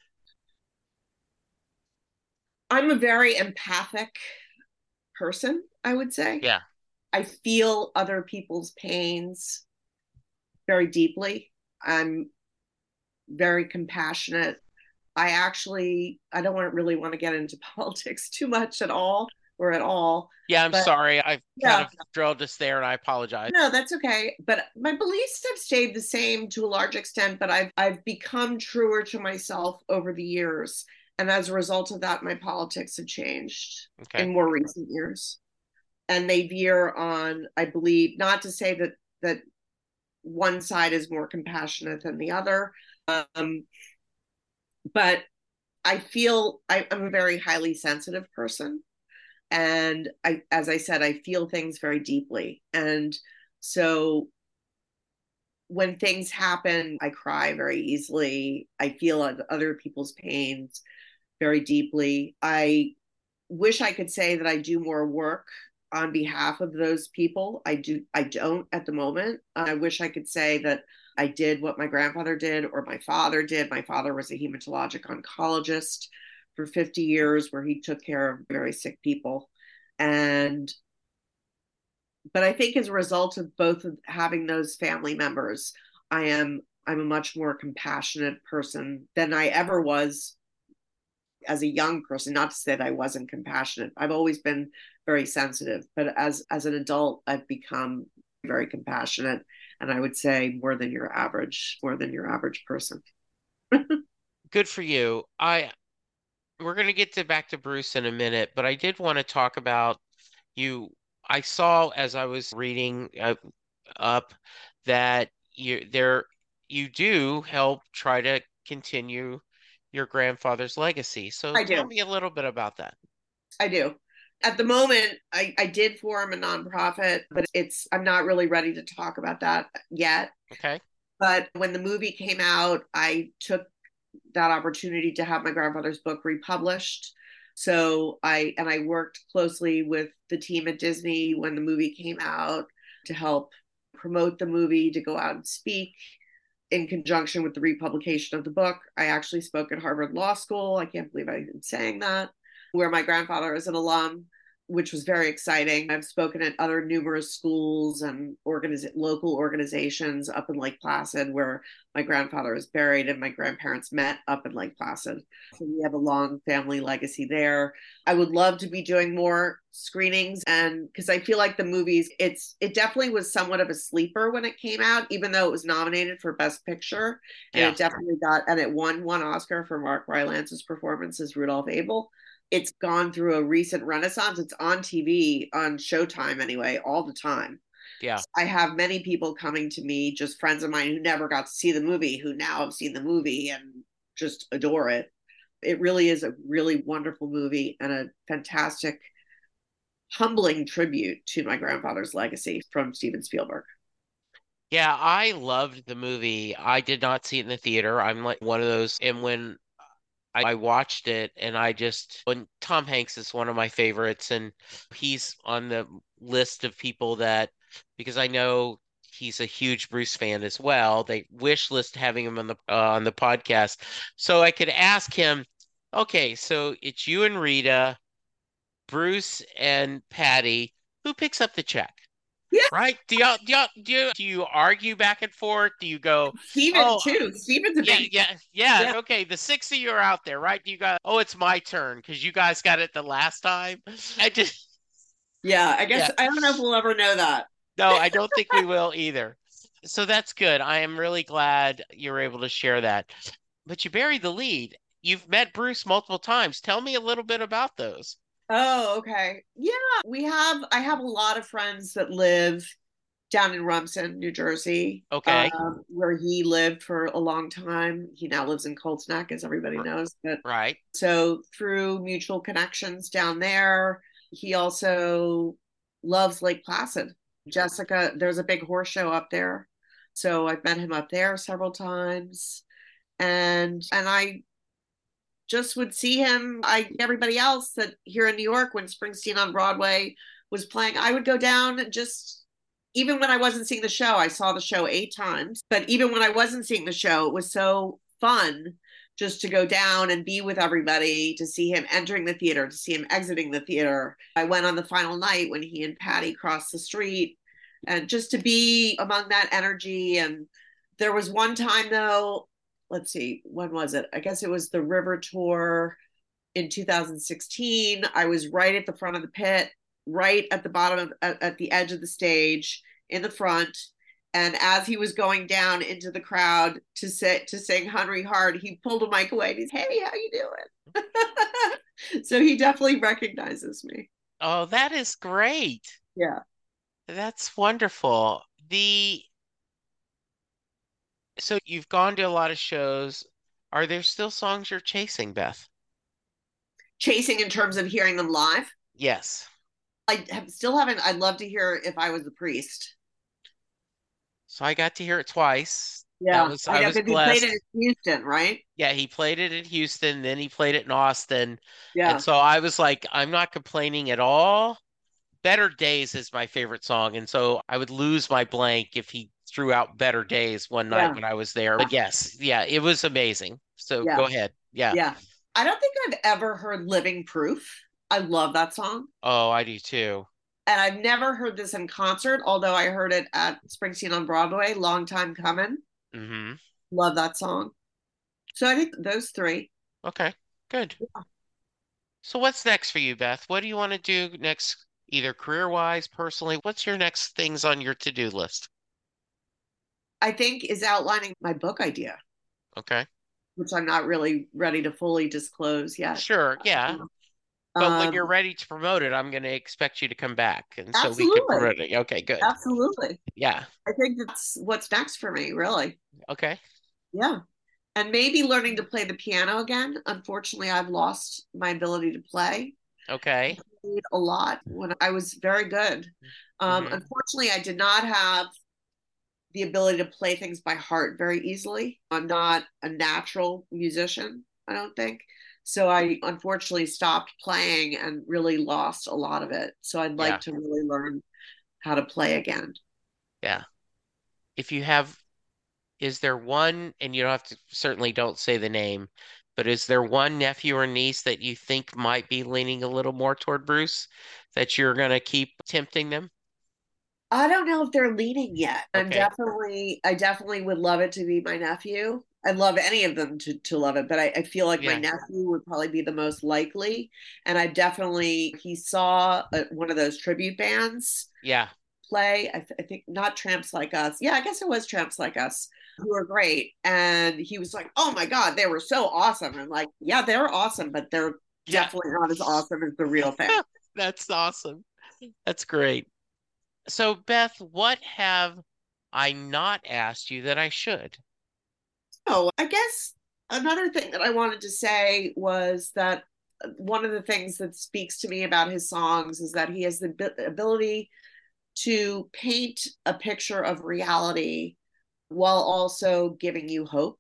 I'm a very empathic person, I would say. Yeah. I feel other people's pains very deeply. I'm very compassionate. I actually, I don't want really want to get into politics too much at all or at all. Yeah, I'm but, sorry. I've yeah. kind of drilled us there and I apologize. No, that's okay. But my beliefs have stayed the same to a large extent, but I've I've become truer to myself over the years. And as a result of that, my politics have changed Okay. in more recent years. And they veer on, I believe, not to say that that one side is more compassionate than the other. Um, but I feel I, I'm a very highly sensitive person. And I, as I said, I feel things very deeply. And so when things happen, I cry very easily. I feel other people's pains very deeply. I wish I could say that I do more work on behalf of those people. I do. I don't at the moment. I wish I could say that I did what my grandfather did or my father did. My father was a hematologic oncologist for fifty years, where he took care of very sick people. And but I think as a result of both of having those family members, I am I'm a much more compassionate person than I ever was as a young person. Not to say that I wasn't compassionate. I've always been very sensitive, but as as an adult, I've become very compassionate, and I would say more than your average, more than your average person. Good for you. I we're going to get to back to Bruce in a minute, but I did want to talk about you. I saw as I was reading uh, up that you there you do help try to continue your grandfather's legacy. So I tell do. me a little bit about that. I do. At the moment, I, I did form a nonprofit, but it's I'm not really ready to talk about that yet. Okay. But when the movie came out, I took that opportunity to have my grandfather's book republished. So I and I worked closely with the team at Disney when the movie came out to help promote the movie, to go out and speak in conjunction with the republication of the book. I actually spoke at Harvard Law School. I can't believe I've been saying that, where my grandfather is an alum, which was very exciting. I've spoken at other numerous schools and organiz- local organizations up in Lake Placid, where my grandfather is buried and my grandparents met up in Lake Placid. So we have a long family legacy there. I would love to be doing more screenings, and because I feel like the movies, it's it definitely was somewhat of a sleeper when it came out, even though it was nominated for Best Picture, and yeah. it definitely got, and it won one Oscar for Mark Rylance's performance as Rudolph Abel. It's gone through a recent renaissance. It's on T V, on Showtime anyway, all the time. Yeah. So I have many people coming to me, just friends of mine who never got to see the movie, who now have seen the movie and just adore it. It really is a really wonderful movie and a fantastic, humbling tribute to my grandfather's legacy from Steven Spielberg. Yeah, I loved the movie. I did not see it in the theater. I'm like one of those, and when I watched it, and I just, when Tom Hanks is one of my favorites, and he's on the list of people that, because I know he's a huge Bruce fan as well, they wish list having him on the uh, on the podcast, so I could ask him, okay, so it's you and Rita, Bruce and Patty, who picks up the check? Yeah. Right? Do y'all, do y'all, do you, do you argue back and forth? Do you go, Steven oh, too. Steven's a yeah, big... yeah, yeah, yeah. Okay, the six of you are out there, right? You got, oh, it's my turn because you guys got it the last time. I just, yeah, I guess, yeah. I don't know if we'll ever know that. No, I don't think we will either. So that's good. I am really glad you were able to share that. But you buried the lead. You've met Bruce multiple times. Tell me a little bit about those. Oh, okay. Yeah, we have, I have a lot of friends that live down in Rumson, New Jersey. Okay. Um, where he lived for a long time. He now lives in Colts Neck, as everybody knows. But, right. So through mutual connections down there, he also loves Lake Placid. Jessica, there's a big horse show up there. So I've met him up there several times. And, and I just would see him, I everybody else that here in New York, when Springsteen on Broadway was playing, I would go down and just, even when I wasn't seeing the show, I saw the show eight times, but even when I wasn't seeing the show, it was so fun just to go down and be with everybody, to see him entering the theater, to see him exiting the theater. I went on the final night when he and Patty crossed the street, and just to be among that energy. And there was one time though, let's see, when was it? I guess it was the River Tour in two thousand sixteen. I was right at the front of the pit, right at the bottom of, at, at the edge of the stage in the front. And as he was going down into the crowd to sit, to sing Henry Hard, he pulled a mic away and he's, hey, how you doing? So he definitely recognizes me. Oh, that is great. Yeah. That's wonderful. The So you've gone to a lot of shows. Are there still songs you're chasing, Beth? Chasing in terms of hearing them live? Yes. I have, still haven't. I'd love to hear If I Was the Priest. So I got to hear it twice. Yeah. That was, I, I was he blessed. played it in Houston, right? Yeah, he played it in Houston, then he played it in Austin. Yeah. And so I was like, I'm not complaining at all. Better Days is my favorite song. And so I would lose my blank if he threw out Better Days one night yeah. when I was there. But yes, yeah, it was amazing. So yeah. Go ahead. Yeah. Yeah. I don't think I've ever heard Living Proof. I love that song. Oh, I do too. And I've never heard this in concert, although I heard it at Springsteen on Broadway, Long Time Coming. Mm-hmm. Love that song. So I think those three. Okay, good. Yeah. So what's next for you, Beth? What do you want to do next, either career-wise, personally? What's your next things on your to-do list? I think is outlining my book idea. Okay. Which I'm not really ready to fully disclose yet. Sure, yeah. But um, when you're ready to promote it, I'm going to expect you to come back. And so absolutely. we can promote it. Okay, good. Absolutely. Yeah. I think that's what's next for me, really. Okay. Yeah. And maybe learning to play the piano again. Unfortunately, I've lost my ability to play. Okay. I played a lot when I was very good. Um, mm-hmm. Unfortunately, I did not have the ability to play things by heart very easily. I'm not a natural musician, I don't think. So I unfortunately stopped playing and really lost a lot of it. So I'd like yeah. to really learn how to play again. Yeah. If you have, is there one, and you don't have to, certainly don't say the name, but is there one nephew or niece that you think might be leaning a little more toward Bruce that you're going to keep tempting them? I don't know if they're leaning yet. I'm Okay. definitely, I definitely would love it to be my nephew. I'd love any of them to, to love it, but I, I feel like my Yeah. nephew would probably be the most likely. And I definitely, he saw uh one of those tribute bands Yeah. play. I, th- I think not Tramps Like Us. Yeah, I guess it was Tramps Like Us, who were great. And he was like, oh my God, they were so awesome. I'm like, yeah, they're awesome, but they're Yeah. definitely not as awesome as the real thing. That's awesome. That's great. So, Beth, what have I not asked you that I should? Oh, I guess another thing that I wanted to say was that one of the things that speaks to me about his songs is that he has the ability to paint a picture of reality while also giving you hope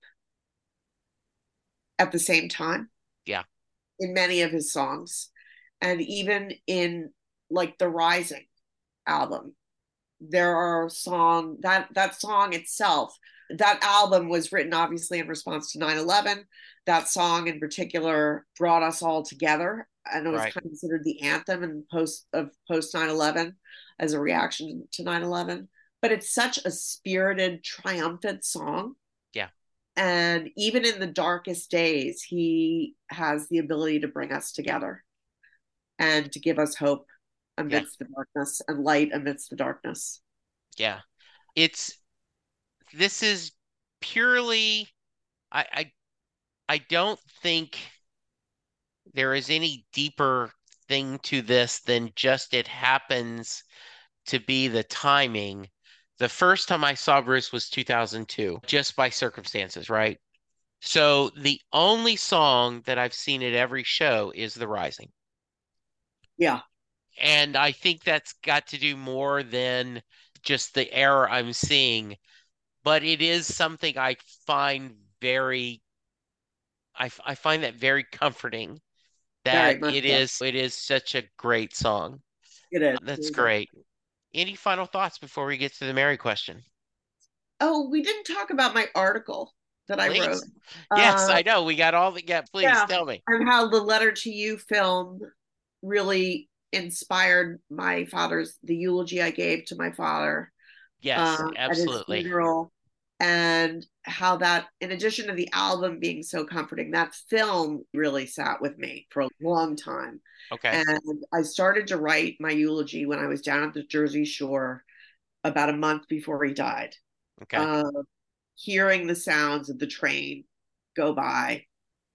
at the same time. Yeah. In many of his songs. And even in like the Rising album, there are song that that song itself, that album was written obviously in response to nine eleven. That song in particular brought us all together, and it was Right. kind of considered the anthem and post of post nine eleven as a reaction to nine eleven. But it's such a spirited, triumphant song. Yeah. And even in the darkest days, he has the ability to bring us together and to give us hope amidst yeah. the darkness and light amidst the darkness. Yeah. It's, this is purely, I, I, I don't think there is any deeper thing to this than just it happens to be the timing. The first time I saw Bruce was two thousand two, just by circumstances, right? So the only song that I've seen at every show is The Rising. Yeah. And I think that's got to do more than just the error I'm seeing, but it is something I find very, I, I find that very comforting that it so. is, it is such a great song. It is. That's it is. great. Any final thoughts before we get to the Mary question? Oh, we didn't talk about my article that Please. I wrote. Yes, uh, I know. We got all the, yeah, please yeah. tell me. And how the Letter to You film really inspired my father's, the eulogy I gave to my father. Yes, um, absolutely. At his funeral, and how that, in addition to the album being so comforting, that film really sat with me for a long time. Okay. And I started to write my eulogy when I was down at the Jersey Shore about a month before he died. Okay. Uh, hearing the sounds of the train go by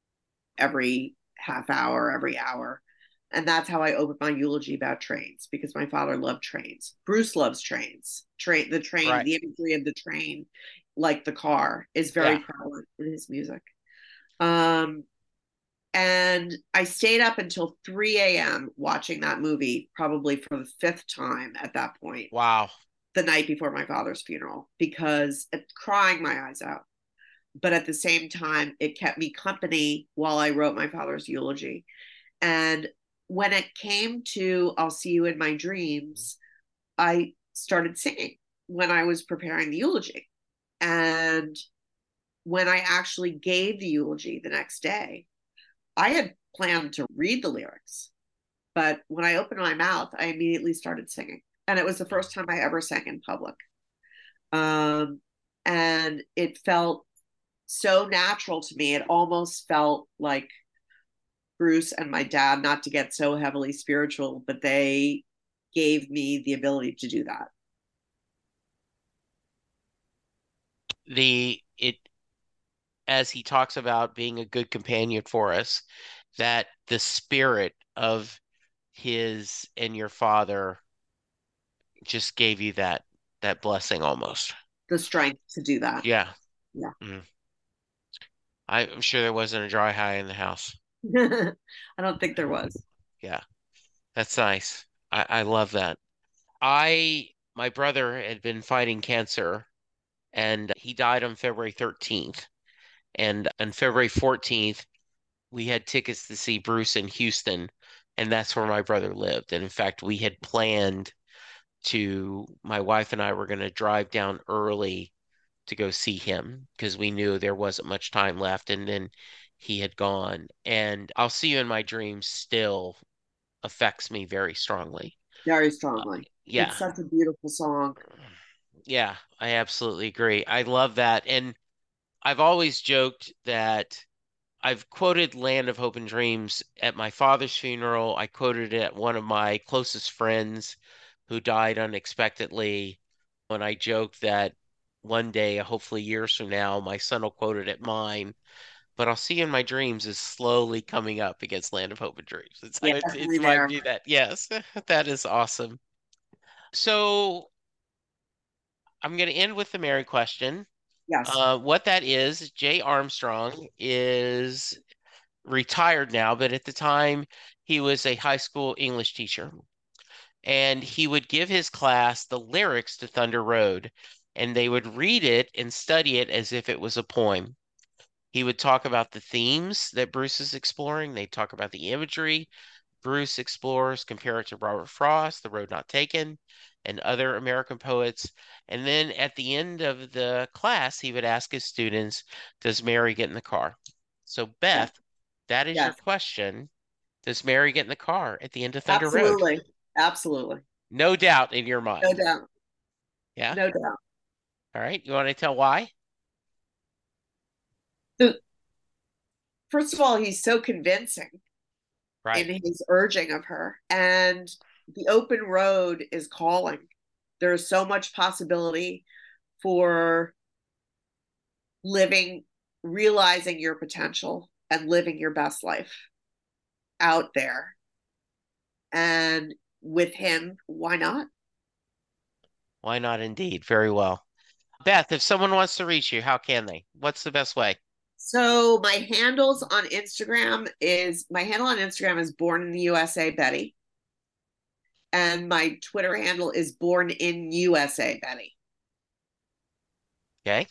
every half hour, every hour. And that's how I opened my eulogy about trains, because my father loved trains. Bruce loves trains. Train, the train, right. The imagery of the train, like the car, is very yeah. prevalent in his music. Um, and I stayed up until three a.m. watching that movie, probably for the fifth time at that point. Wow. The night before my father's funeral, because it, crying my eyes out. But at the same time, it kept me company while I wrote my father's eulogy. And when it came to I'll See You in My Dreams, I started singing when I was preparing the eulogy. And when I actually gave the eulogy the next day, I had planned to read the lyrics. But when I opened my mouth, I immediately started singing. And it was the first time I ever sang in public. Um, and it felt so natural to me. It almost felt like Bruce and my dad, not to get so heavily spiritual, but they gave me the ability to do that. The, it, as he talks about being a good companion for us, that the spirit of his and your father just gave you that, that blessing almost. The strength to do that. Yeah. Yeah. Mm. I'm sure there wasn't a dry eye in the house. I don't think there was. Yeah. That's nice. I, I love that. I, my brother had been fighting cancer, and he died on February thirteenth. And on February fourteenth, we had tickets to see Bruce in Houston, and that's where my brother lived. And in fact, we had planned to, my wife and I were going to drive down early to go see him because we knew there wasn't much time left, and then he had gone. And I'll See You in My Dreams still affects me very strongly. Very Uh, strongly. yeah. It's such a beautiful song. Yeah, I absolutely agree. I love that. And I've always joked that I've quoted Land of Hope and Dreams at my father's funeral. I quoted it at one of my closest friends who died unexpectedly. And I joked that one day, hopefully years from now, my son will quote it at mine. But I'll See You in My Dreams is slowly coming up against Land of Hope and Dreams. It's Yeah, it's, definitely it's might there. be that. Yes, that is awesome. So I'm going to end with the Mary question. Yes. Uh, what that is, Jay Armstrong is retired now, but at the time he was a high school English teacher. And he would give his class the lyrics to Thunder Road, and they would read it and study it as if it was a poem. He would talk about the themes that Bruce is exploring. They'd talk about the imagery Bruce explores, compare it to Robert Frost, The Road Not Taken, and other American poets. And then at the end of the class, he would ask his students, does Mary get in the car? So, Beth, Yes. that is your Yes. question. Does Mary get in the car at the end of Thunder Road? Absolutely. Absolutely. No doubt in your mind. No doubt. Yeah? No doubt. All right. You want to tell why? The, first of all, he's so convincing Right. in his urging of her. And the open road is calling. There's so much possibility for living, realizing your potential and living your best life out there. And with him, why not? Why not indeed? Very well. Beth, if someone wants to reach you, how can they? What's the best way? So my handles on Instagram is my handle on Instagram is Born in the U S A Betty. And my Twitter handle is Born in U S A Betty. Okay.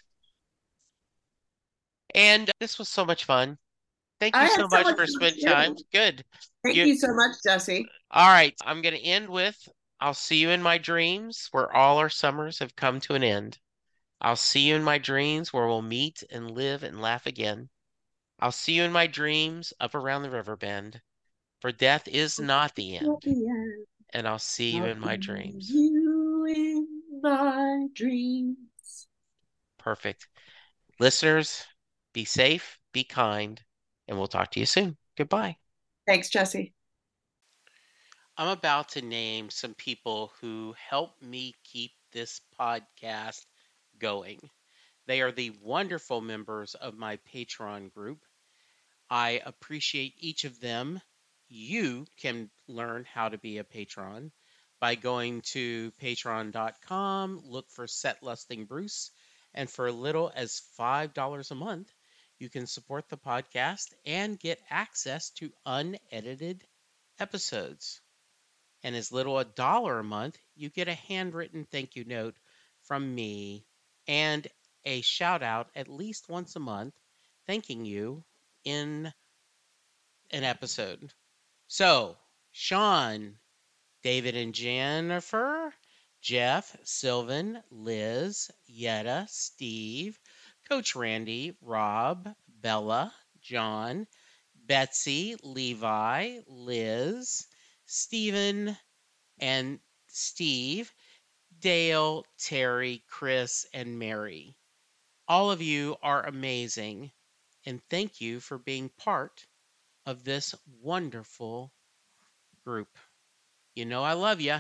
And this was so much fun. Thank I you had so so much much for fun spending time. too. Good. Thank You, you so much, Jesse. all right. I'm going to end with I'll see you in my dreams where all our summers have come to an end. I'll see you in my dreams where we'll meet and live and laugh again. I'll see you in my dreams up around the river bend, for death is not the end. And I'll see you I'll in my see dreams. you in my dreams. Perfect. Listeners, be safe, be kind, and we'll talk to you soon. Goodbye. Thanks, Jesse. I'm about to name some people who help me keep this podcast going. They are the wonderful members of my Patreon group. I appreciate each of them. You can learn how to be a patron by going to patreon dot com, look for Set Lusting Bruce, and for as little as five dollars a month, you can support the podcast and get access to unedited episodes. And as little as a dollar a month, you get a handwritten thank you note from me and a shout out at least once a month thanking you in an episode. So, Sean, David and Jennifer, Jeff, Sylvan, Liz, Yetta, Steve, Coach Randy, Rob, Bella, John, Betsy, Levi, Liz, Stephen, and Steve, Dale, Terry, Chris, and Mary. All of you are amazing, and thank you for being part of this wonderful group. You know I love you.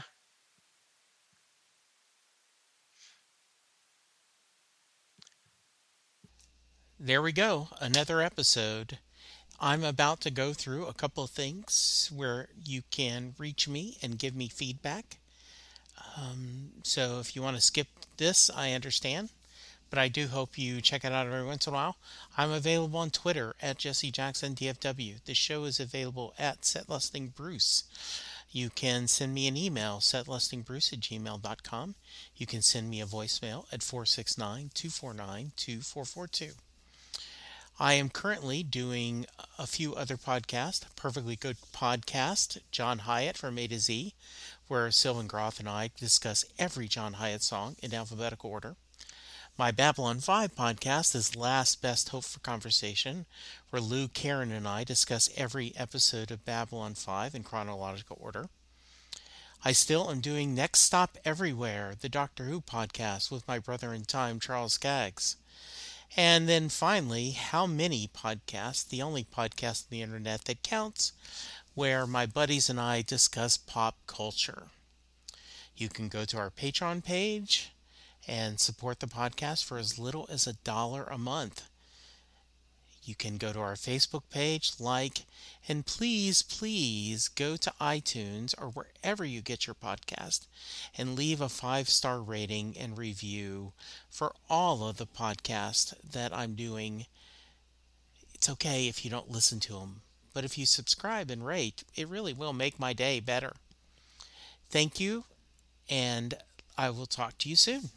There we go, another episode. I'm about to go through a couple of things where you can reach me and give me feedback. Um, so if you want to skip this, I understand. But I do hope you check it out every once in a while. I'm available on Twitter at Jesse Jackson D F W. The show is available at SetLustingBruce. You can send me an email, setlustingbruce at gmail dot com. You can send me a voicemail at four six nine, two four nine, two four four two. I am currently doing a few other podcasts. Perfectly Good Podcast, John Hyatt from A to Z, where Sylvan Groth and I discuss every John Hyatt song in alphabetical order. My Babylon five podcast is Last Best Hope for Conversation, where Lou, Karen, and I discuss every episode of Babylon five in chronological order. I still am doing Next Stop Everywhere, the Doctor Who podcast with my brother in time, Charles Skaggs. And then finally, How Many Podcast, the only podcast on the internet that counts, where my buddies and I discuss pop culture. You can go to our Patreon page and support the podcast for as little as a dollar a month. You can go to our Facebook page, like, and please, please go to iTunes or wherever you get your podcast and leave a five-star rating and review for all of the podcasts that I'm doing. It's okay if you don't listen to them, but if you subscribe and rate, it really will make my day better. Thank you, and I will talk to you soon.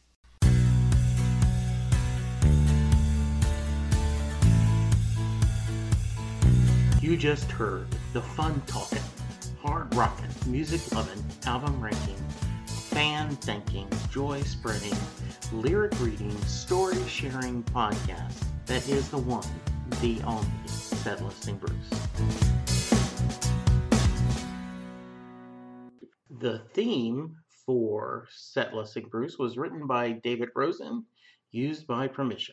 You just heard the fun talking, hard rocking, music loving, album ranking, fan thinking, joy spreading, lyric reading, story sharing podcast that is the one, the only, Set Listing Bruce. The theme for Set Listing Bruce was written by David Rosen, used by permission.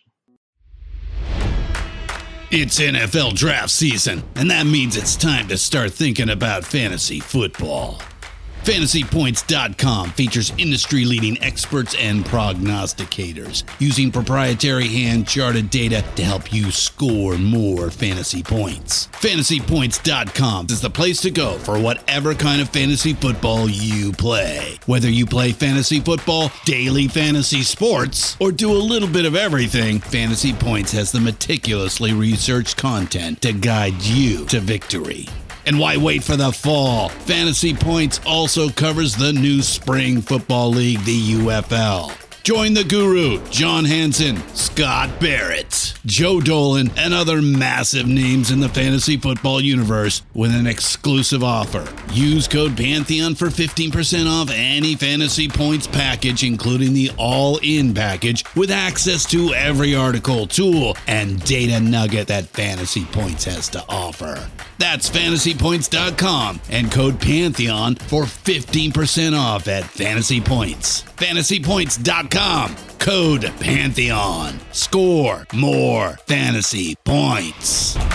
It's N F L draft season, and that means it's time to start thinking about fantasy football. Fantasy Points dot com features industry-leading experts and prognosticators using proprietary hand-charted data to help you score more fantasy points. Fantasy Points dot com is the place to go for whatever kind of fantasy football you play. Whether you play fantasy football, daily fantasy sports, or do a little bit of everything, Fantasy Points has the meticulously researched content to guide you to victory. And why wait for the fall? Fantasy Points also covers the new spring football league, the U F L. Join the guru, John Hansen, Scott Barrett, Joe Dolan, and other massive names in the fantasy football universe with an exclusive offer. Use code Pantheon for fifteen percent off any Fantasy Points package, including the all-in package, with access to every article, tool, and data nugget that Fantasy Points has to offer. That's Fantasy Points dot com and code Pantheon for fifteen percent off at Fantasy Points. Fantasy Points dot com, code Pantheon. Score more fantasy points.